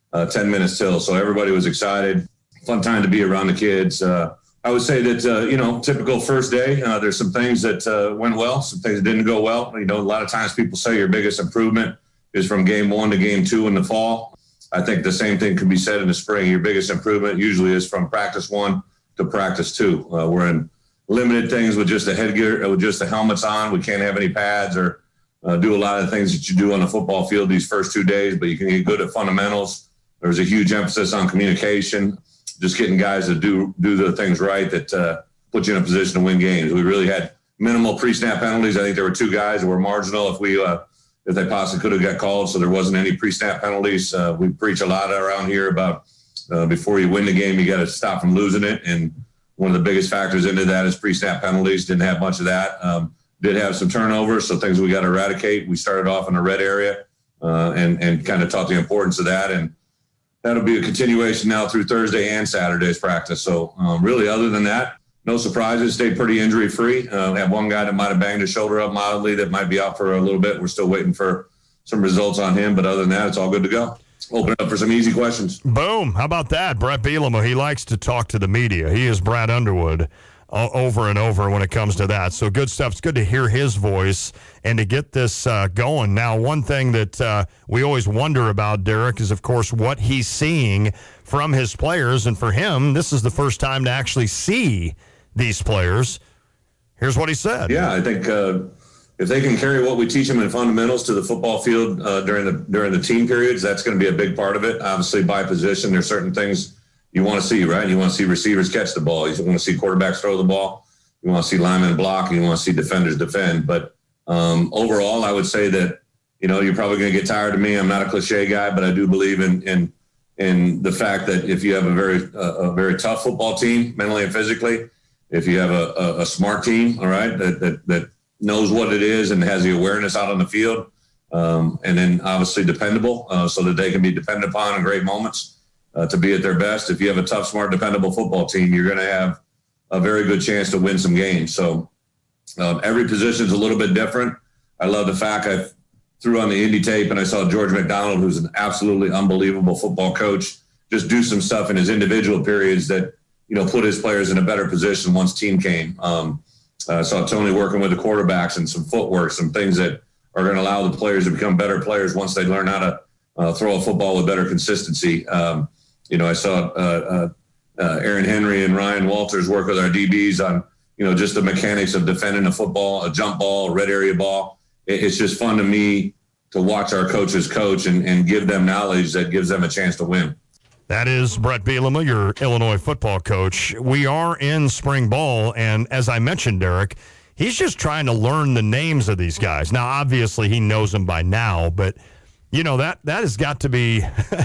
uh, ten minutes till. So everybody was excited. Fun time to be around the kids. Uh, I would say that, uh, you know, typical first day, uh, there's some things that uh, went well, some things that didn't go well. You know, a lot of times people say your biggest improvement is from game one to game two in the fall. I think the same thing could be said in the spring. Your biggest improvement usually is from practice one to practice two. Uh, we're in limited things with just the headgear, with just the helmets on. We can't have any pads or uh, do a lot of the things that you do on the football field these first two days, but you can get good at fundamentals. There's a huge emphasis on communication, just getting guys to do do the things right that uh, put you in a position to win games. We really had minimal pre-snap penalties. I think there were two guys that were marginal if we uh, if they possibly could have got called, so there wasn't any pre-snap penalties. Uh, we preach a lot around here about uh, before you win the game, you got to stop from losing it, and one of the biggest factors into that is pre-snap penalties. Didn't have much of that. Um, did have some turnovers, so things we got to eradicate. We started off in the red area uh, and and kind of taught the importance of that, and that'll be a continuation now through Thursday and Saturday's practice. So um, really, other than that, no surprises. Stayed pretty injury-free. Uh, we have one guy that might have banged his shoulder up mildly that might be out for a little bit. We're still waiting for some results on him, but other than that, it's all good to go. Open it up for some easy questions. Boom. How about that? Brett Bielema, he likes to talk to the media. He is Brad Underwood uh, over and over when it comes to that. So good stuff. It's good to hear his voice and to get this uh, going. Now, one thing that uh, we always wonder about, Derek, is, of course, what he's seeing from his players. And for him, this is the first time to actually see these players. Here's what he said. Yeah, I think uh, if they can carry what we teach them in fundamentals to the football field uh, during the during the team periods, that's going to be a big part of it. Obviously, by position, there's certain things you want to see, right? You want to see receivers catch the ball. You want to see quarterbacks throw the ball. You want to see linemen block. You want to see defenders defend. But um, overall, I would say that, you know, you're probably going to get tired of me. I'm not a cliche guy, but I do believe in in in the fact that if you have a very uh, a very tough football team, mentally and physically, if you have a, a, a smart team, all right, that, that that knows what it is and has the awareness out on the field, um, and then obviously dependable, uh, so that they can be depended upon in great moments uh, to be at their best. If you have a tough, smart, dependable football team, you're going to have a very good chance to win some games. So um, every position is a little bit different. I love the fact I threw on the Indy tape and I saw George McDonald, who's an absolutely unbelievable football coach, just do some stuff in his individual periods that, you know, put his players in a better position once team came. Um, I uh, saw Tony working with the quarterbacks and some footwork, some things that are going to allow the players to become better players once they learn how to uh, throw a football with better consistency. Um, you know, I saw uh, uh, uh, Aaron Henry and Ryan Walters work with our D Bs on, you know, just the mechanics of defending a football, a jump ball, a red area ball. It, it's just fun to me to watch our coaches coach and, and give them knowledge that gives them a chance to win. That is Brett Bielema, your Illinois football coach. We are in spring ball, and as I mentioned, Derek, he's just trying to learn the names of these guys. Now, obviously, he knows them by now, but, you know, that that has got to be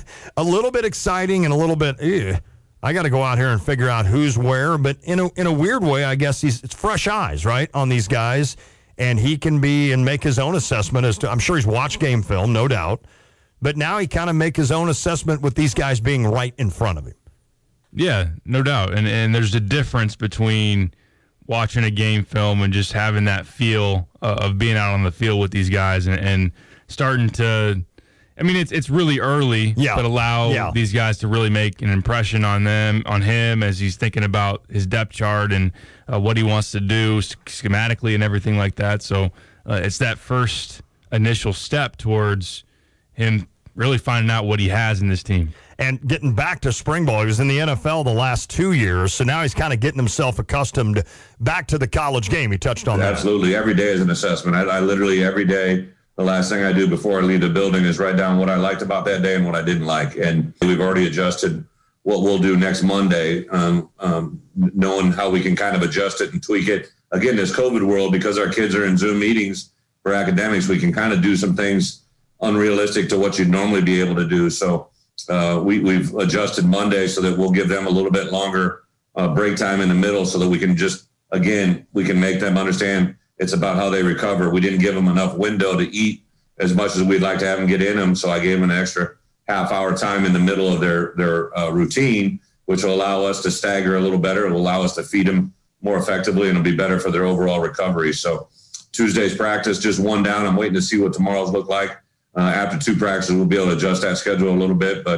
a little bit exciting and a little bit, ew, I got to go out here and figure out who's where. But in a, in a weird way, I guess he's it's fresh eyes, right, on these guys, and he can be and make his own assessment as to, I'm sure he's watched game film, no doubt. But now he kind of make his own assessment with these guys being right in front of him. Yeah, no doubt. And and there's a difference between watching a game film and just having that feel uh, of being out on the field with these guys and, and starting to, I mean, it's it's really early, yeah. but allow yeah. these guys to really make an impression on them, on him as he's thinking about his depth chart and uh, what he wants to do schematically and everything like that. So uh, it's that first initial step towards him really finding out what he has in this team. And getting back to spring ball, he was in the N F L the last two years, so now he's kind of getting himself accustomed back to the college game. He touched on that. Absolutely. Every day is an assessment. I, I literally, every day, the last thing I do before I leave the building is write down what I liked about that day and what I didn't like. And we've already adjusted what we'll do next Monday, um, um, knowing how we can kind of adjust it and tweak it. Again, this COVID world, because our kids are in Zoom meetings for academics, we can kind of do some things unrealistic to what you'd normally be able to do. So uh, we, we've adjusted Monday so that we'll give them a little bit longer uh, break time in the middle so that we can just, again, we can make them understand it's about how they recover. We didn't give them enough window to eat as much as we'd like to have them get in them. So I gave them an extra half hour time in the middle of their, their uh, routine, which will allow us to stagger a little better. It will allow us to feed them more effectively, and it'll be better for their overall recovery. So Tuesday's practice, just one down. I'm waiting to see what tomorrow's look like. Uh, after two practices, we'll be able to adjust that schedule a little bit. But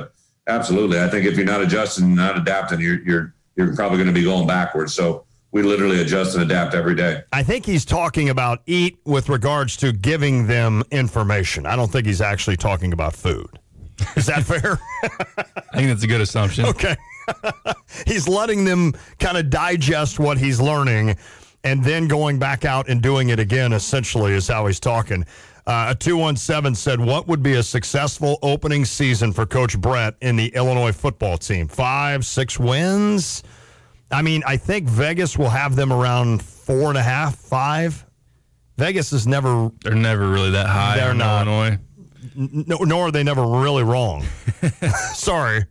absolutely. I think if you're not adjusting, not adapting, you're you're you're probably going to be going backwards. So we literally adjust and adapt every day. I think he's talking about eat with regards to giving them information. I don't think he's actually talking about food. Is that fair? I think that's a good assumption. Okay. He's letting them kind of digest what he's learning and then going back out and doing it again, essentially, is how he's talking. Uh, a two one seven said, what would be a successful opening season for Coach Brett in the Illinois football team? Five, six wins? I mean, I think Vegas will have them around four and a half, five. Vegas is never... They're never really that high They're in not. Illinois. N- nor are they never really wrong. Sorry.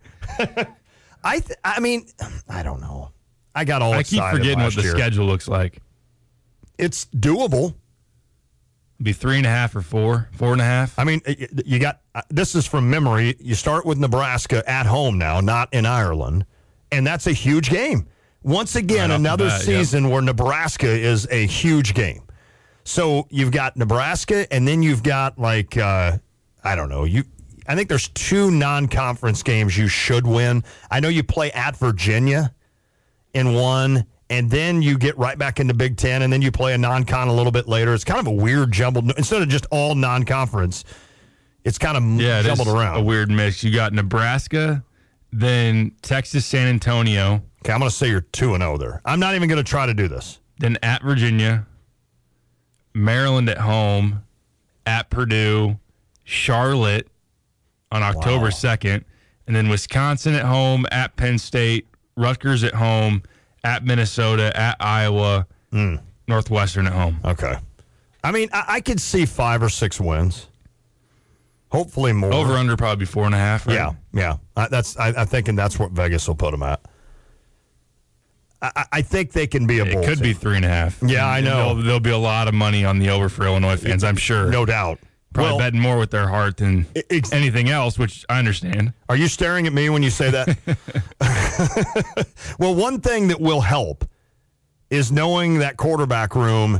I th- I mean, I don't know. I got all I keep excited forgetting what last the year. schedule looks like. It's doable. Be three and a half or four, four and a half. I mean, you got this is from memory. You start with Nebraska at home now, not in Ireland, and that's a huge game. Once again, Right off the another bat, season where Nebraska is a huge game. So you've got Nebraska, and then you've got like uh, I don't know. You, I think there's two non-conference games you should win. I know you play at Virginia in one. And then you get right back into Big Ten, and then you play a non-con a little bit later. It's kind of a weird jumbled. Instead of just all non-conference, it's kind of yeah, it jumbled is around. A weird mix. You got Nebraska, then Texas, San Antonio. Okay, I'm going to say you're two and oh there. I'm not even going to try to do this. Then at Virginia, Maryland at home, at Purdue, Charlotte on October second, and then Wisconsin at home, at Penn State, Rutgers at home, at Minnesota, at Iowa, mm. Northwestern at home. Okay. I mean, I, I could see five or six wins. Hopefully more. Over under probably four and a half. Right? Yeah, yeah. I, that's. I, I'm thinking that's what Vegas will put them at. I, I think they can be a bowl It could team. be three and a half. Yeah, I And know. There'll, there'll be a lot of money on the over for Illinois fans, I'm sure. No doubt. Probably Well, betting more with their heart than ex- anything else, which I understand. Are you staring at me when you say that? Well, one thing that will help is knowing that quarterback room.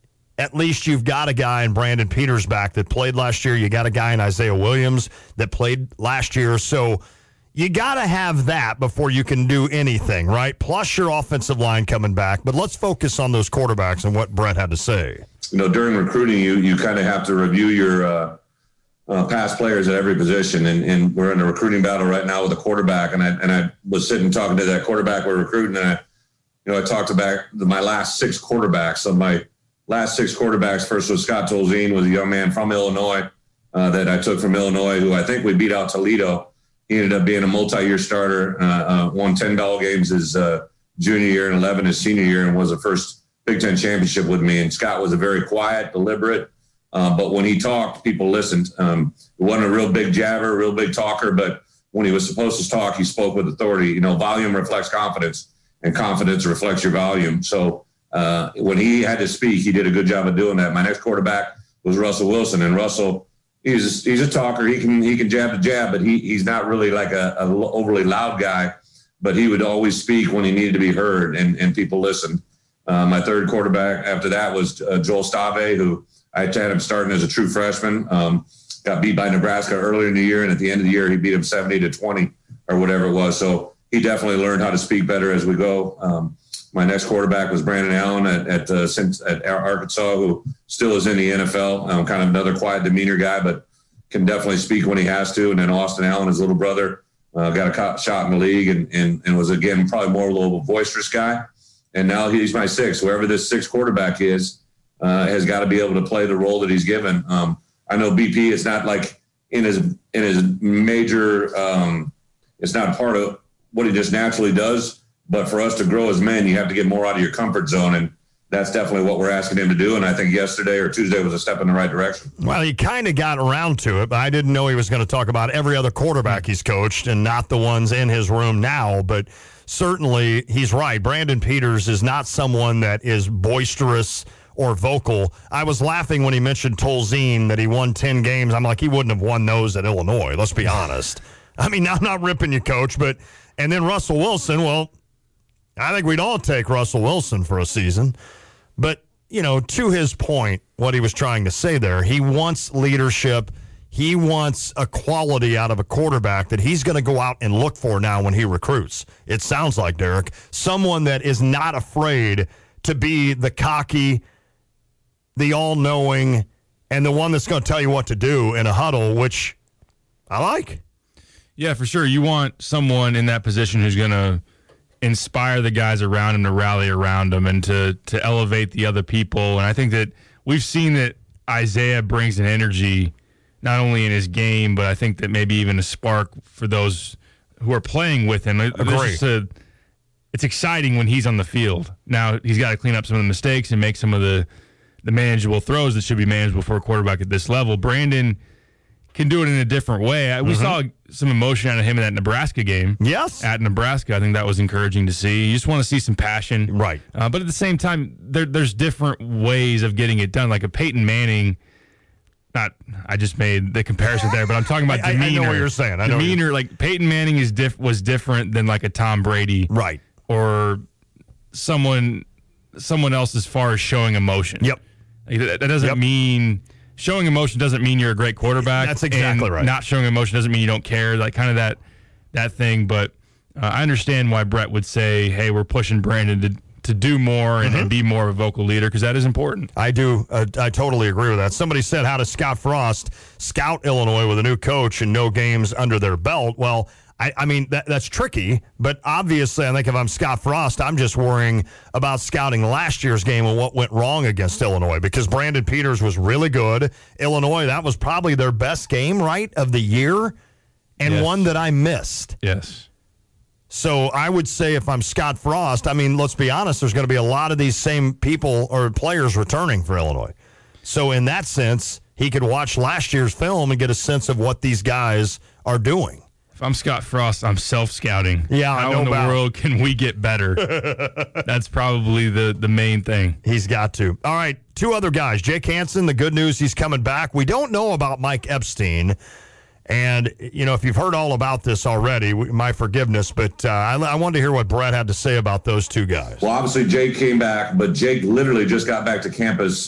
At least you've got a guy in Brandon Peters back that played last year. You got a guy in Isaiah Williams that played last year. So you got to have that before you can do anything, right? Plus your offensive line coming back. But let's focus on those quarterbacks and what Brett had to say. You know, during recruiting, you you kind of have to review your uh, uh, past players at every position, and, and we're in a recruiting battle right now with a quarterback. And I and I was sitting talking to that quarterback we're recruiting, and I, you know, I talked about my last six quarterbacks. So my last six quarterbacks, first was Scott Tolzien, was a young man from Illinois uh, that I took from Illinois, who I think we beat out Toledo. He ended up being a multi-year starter, uh, uh, won ten ball games his uh, junior year and eleven his senior year, and was the first Big Ten championship with me. And Scott was a very quiet, deliberate, uh, but when he talked, people listened. Um, he wasn't a real big jabber, real big talker, but when he was supposed to talk, he spoke with authority. You know, volume reflects confidence, and confidence reflects your volume. So uh, when he had to speak, he did a good job of doing that. My next quarterback was Russell Wilson, and Russell, he's he's a talker. He can he can jab the jab, but he he's not really like a, a overly loud guy. But he would always speak when he needed to be heard, and and people listened. Uh, my third quarterback after that was uh, Joel Stave, who I had him starting as a true freshman. Um, got beat by Nebraska earlier in the year, and at the end of the year, he beat him seventy to twenty or whatever it was. So he definitely learned how to speak better as we go. Um, my next quarterback was Brandon Allen at at, uh, at Arkansas, who still is in the N F L. Um, kind of another quiet demeanor guy, but can definitely speak when he has to. And then Austin Allen, his little brother, uh, got a shot in the league and, and, and was, again, probably more a little boisterous guy. And now he's my sixth. Whoever this sixth quarterback is uh, has got to be able to play the role that he's given. Um, I know B P is not like in his in his major. Um, it's not part of what he just naturally does. But for us to grow as men, you have to get more out of your comfort zone, and that's definitely what we're asking him to do. And I think yesterday or Tuesday was a step in the right direction. Well, he kind of got around to it, but I didn't know he was going to talk about every other quarterback he's coached and not the ones in his room now. But certainly he's right. Brandon Peters is not someone that is boisterous or vocal. I was laughing when he mentioned Tolzien, that he won ten games. I'm like, he wouldn't have won those at Illinois. Let's be honest. I mean, I'm not ripping you, Coach, but and then Russell Wilson, well, I think we'd all take Russell Wilson for a season. But, you know, to his point, what he was trying to say there, he wants leadership. he wants a quality out of a quarterback that he's going to go out and look for now when he recruits. It sounds like, Derek, someone that is not afraid to be the cocky, the all-knowing, and the one that's going to tell you what to do in a huddle, which I like. Yeah, for sure. You want someone in that position who's going to inspire the guys around him to rally around him and to to elevate the other people. And I think that we've seen that Isaiah brings an energy not only in his game, but I think that maybe even a spark for those who are playing with him. Agree. A, it's exciting when he's on the field. Now, he's got to clean up some of the mistakes and make some of the, the manageable throws that should be manageable for a quarterback at this level. Brandon can do it in a different way. We mm-hmm. saw some emotion out of him in that Nebraska game. Yes. At Nebraska. I think that was encouraging to see. You just want to see some passion. Right. Uh, but at the same time, there, there's different ways of getting it done. Like a Peyton Manning, not, I just made the comparison there, but I'm talking about I, demeanor. I know what you're saying. I know demeanor, like Peyton Manning is diff, was different than like a Tom Brady. Right. Or someone someone else as far as showing emotion. Yep. Like, that, that doesn't yep. mean... Showing emotion doesn't mean you're a great quarterback. That's exactly and right. Not showing emotion doesn't mean you don't care. Like kind of that that thing. But uh, I understand why Brett would say, "Hey, we're pushing Brandon to to do more and, mm-hmm. and be more of a vocal leader," because that is important. I do. Uh, I totally agree with that. Somebody said, "How does Scott Frost scout Illinois with a new coach and no games under their belt?" Well, I, I mean, that, that's tricky, but obviously I think if I'm Scott Frost, I'm just worrying about scouting last year's game and what went wrong against Illinois, because Brandon Peters was really good. Illinois, that was probably their best game, right, of the year, and yes. one that I missed. Yes. So I would say if I'm Scott Frost, I mean, let's be honest, there's going to be a lot of these same people or players returning for Illinois. So in that sense, he could watch last year's film and get a sense of what these guys are doing. If I'm Scott Frost, I'm self-scouting. Yeah, How I know in the about world can we get better? That's probably the, the main thing. He's got to. All right, two other guys. Jake Hansen, the good news, he's coming back. We don't know about Mike Epstein. And, you know, if you've heard all about this already, my forgiveness, but uh, I, I wanted to hear what Brett had to say about those two guys. Well, obviously, Jake came back, but Jake literally just got back to campus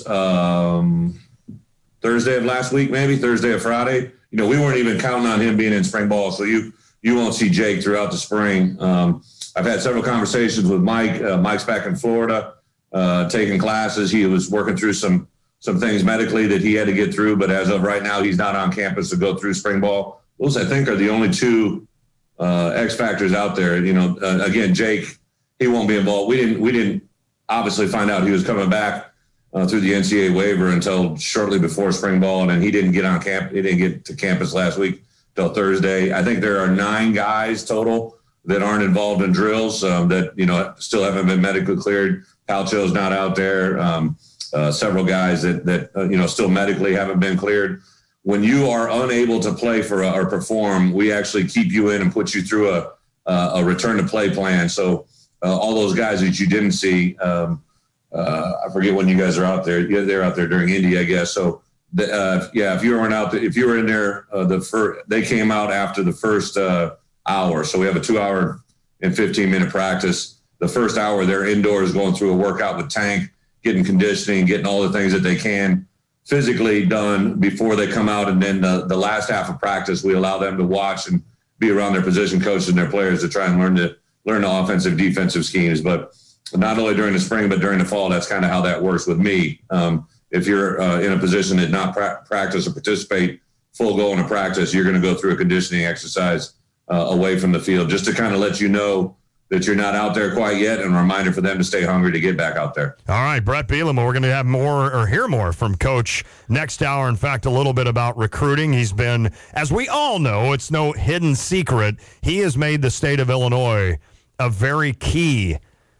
um, Thursday of last week, maybe, Thursday or Friday. You know, we weren't even counting on him being in spring ball, so you you won't see Jake throughout the spring. Um, I've had several conversations with Mike. Uh, Mike's back in Florida, uh, taking classes. He was working through some some things medically that he had to get through, but as of right now, he's not on campus to go through spring ball. Those, I think, are the only two uh, X factors out there. You know, uh, again, Jake, he won't be involved. We didn't we didn't obviously find out he was coming back Uh, through the N C double A waiver until shortly before spring ball, and then he didn't get on camp. He didn't get to campus last week till Thursday. I think there are nine guys total that aren't involved in drills um, that you know still haven't been medically cleared. Palcho's not out there. Um, uh, several guys that that uh, you know still medically haven't been cleared. When you are unable to play for a, or perform, we actually keep you in and put you through a a return to play plan. So uh, all those guys that you didn't see. Um, Uh, I forget when you guys are out there. Yeah, they're out there during Indy, I guess. So, the, uh, yeah, if you weren't out there, if you were in there, uh, the first, they came out after the first uh, hour. So we have a two-hour and fifteen-minute practice. The first hour, they're indoors going through a workout with Tank, getting conditioning, getting all the things that they can physically done before they come out. And then the, the last half of practice, we allow them to watch and be around their position coaches and their players to try and learn to learn the offensive, defensive schemes. But not only during the spring, but during the fall, that's kind of how that works with me. Um, if you're uh, in a position to not pra- practice or participate full go into practice, you're going to go through a conditioning exercise uh, away from the field just to kind of let you know that you're not out there quite yet, and a reminder for them to stay hungry to get back out there. All right, Brett Bielema, we're going to have more or hear more from Coach next hour. In fact, a little bit about recruiting. He's been, as we all know, it's no hidden secret, he has made the state of Illinois a very key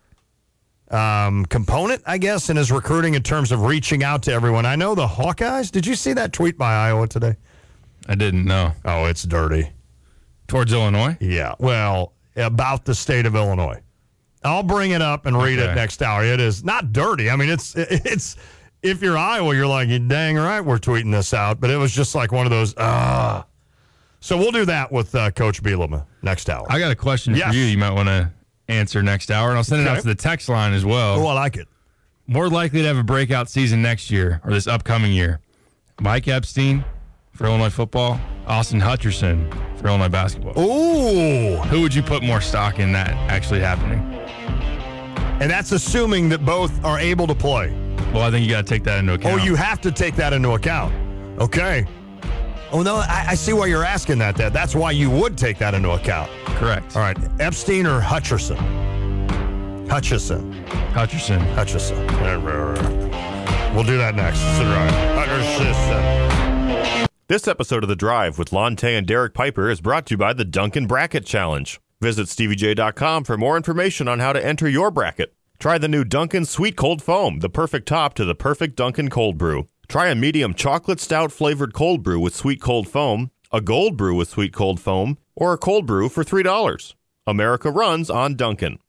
Um, component, I guess, in his recruiting in terms of reaching out to everyone. I know the Hawkeyes. Did you see that tweet by Iowa today? I didn't know. Oh, it's dirty. Towards Illinois? Yeah. Well, about the state of Illinois. I'll bring it up and read okay. it next hour. It is not dirty. I mean, it's it's if you're Iowa, you're like, dang right, we're tweeting this out. But it was just like one of those, ah. Uh. So we'll do that with uh, Coach Bielema next hour. I got a question yes. for you. You might want to answer next hour, and I'll send it okay. out to the text line as well. Oh, I like it. More likely to have a breakout season next year or this upcoming year, Mike Epstein, for Illinois football, Austin Hutcherson for Illinois basketball. Ooh. Who would you put more stock in that actually happening? And that's assuming that both are able to play. Well, I think you got to take that into account. Oh, you have to take that into account. Okay. Oh, no, I, I see why you're asking that. That That's why you would take that into account. Correct. All right. Epstein or Hutcherson? Hutchison. Hutcherson. Hutchison. We'll do that next. Hutcherson. This episode of The Drive with Lonte and Derek Piper is brought to you by the Dunkin' Bracket Challenge. Visit Stevie J dot com for more information on how to enter your bracket. Try the new Dunkin' Sweet Cold Foam, the perfect top to the perfect Dunkin' cold brew. Try a medium chocolate stout flavored cold brew with sweet cold foam, a gold brew with sweet cold foam, or a cold brew for three dollars. America runs on Dunkin'.